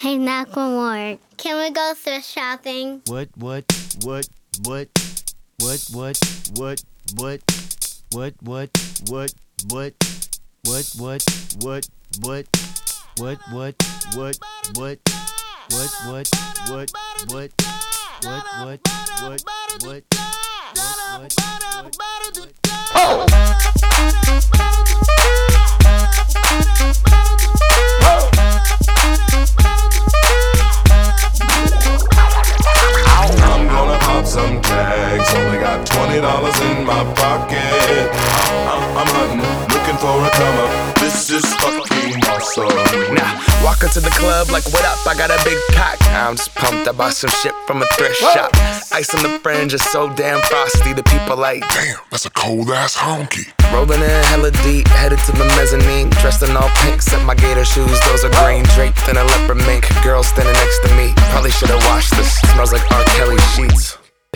Hey, Macklemore, can we go thrift shopping? What? I'm gonna pop some tags. Only got $20 in my pocket. I'm hunting, looking for a come up. This is fucking awesome. Now, walk into the club like, what up? I got a big cock. I'm just pumped. I bought some shit from a thrift shop. Ice on the fringe is so damn frosty. The people like, Damn, that's a cold ass honky. rolling in hella deep, headed to the mezzanine. Dressed in all pink, set my gator shoes. Those are green, draped in a leopard mink. Girl standing next to me. Probably should've washed this. Smells like R. Kelly sheets.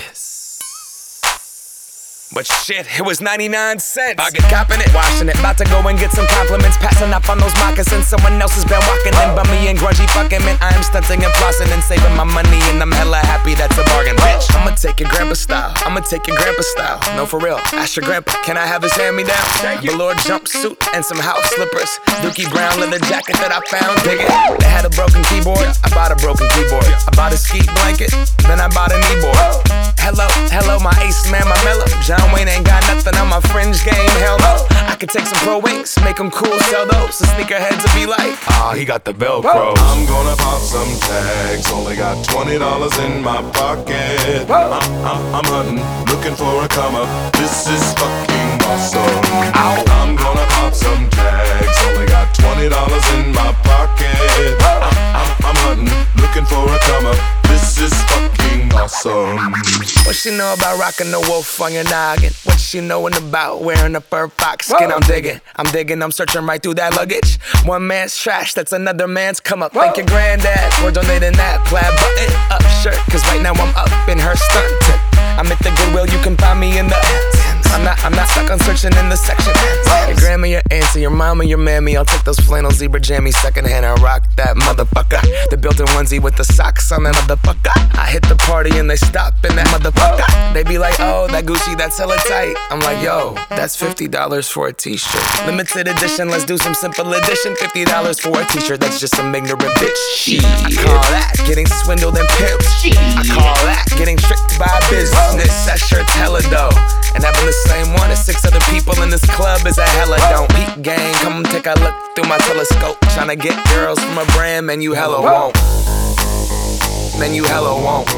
But shit, it was 99 cents. I get copping it, washing it. About to go and get some compliments. Passing up on those moccasins. Someone else has been walking in. Bummy and grungy fucking man. I am stunting and flossing and saving my money. And I'm hella happy that's a bargain, bitch. I'ma take your grandpa style. I'ma take your grandpa style. No, for real. Ask your grandpa, can I have his hand-me-down? Velour jumpsuit and some house slippers. Dookie brown leather jacket that I found. Dig it. They had a broken keyboard. I bought a broken keyboard. I bought a ski blanket. Then I bought a kneeboard. Hello, my ace man, my mellow. John Wayne ain't got nothing on my fringe game, hell no. I could take some pro wings, make them cool, sell those. The sneakerheads will be like, he got the Velcro. I'm gonna pop some tags. Only got $20 in my pocket. I'm hunting, looking for a come up. This is fucking awesome. I'm gonna pop some tags. Only got $20 in my pocket. I'm hunting, looking for a come up. This is fucking awesome. What she know about rocking the wolf on your noggin? What she knowin' about wearing a fur fox skin? I'm digging, I'm searching right through that luggage. One man's trash, that's another man's come up. Thank your granddad for donating that plaid button up shirt. Cause right now I'm up in her stunt. I'm at the Goodwill, you can find me in the I'm not stuck on searching in the section. Your grandma, your auntie, your mama, your mammy. I'll take those flannel zebra jammies secondhand and rock that motherfucker. The built-in onesie with the socks on that motherfucker. I hit the party and they stop in that motherfucker. They be like, oh, that Gucci, that's hella tight. I'm like, yo, that's $50 for a t-shirt. Limited edition, let's do some simple edition. $50 for a t-shirt, that's just some ignorant bitch. Shit, I call that getting swindled and pimped. I call that getting tricked by business. That shirt's hella dope. And having the same one as 6 other people in this club is a hella don't. Peep gang, come take a look through my telescope. Tryna get girls from a brand, man, you hella won't. Man, you hella won't.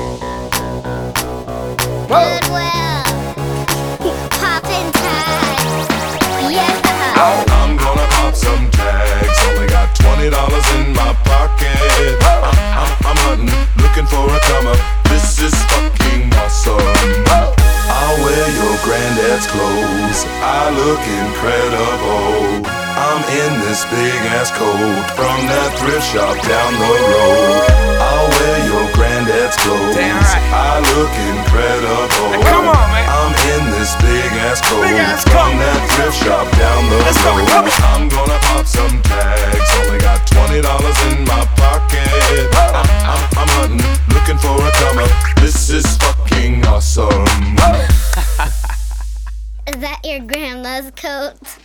Goodwill, poppin' tags, yeah. I'm gonna pop some tags. Only got $20 in my pocket. I'm hunting, looking for a come up. This is fucking awesome. I'll wear your granddad's clothes. I look incredible. I'm in this big ass coat from that thrift shop down the road. I'll wear your granddad's clothes. Damn right. I look incredible. Hey, come on, man. I'm in this big ass coat Big ass from coat. that thrift shop down the Let's go, road. come on. I'm gonna pop some tags. Only got $20 in my pocket. I'm hunting, looking for a come up. This is fucking awesome. Is that your grandma's coat?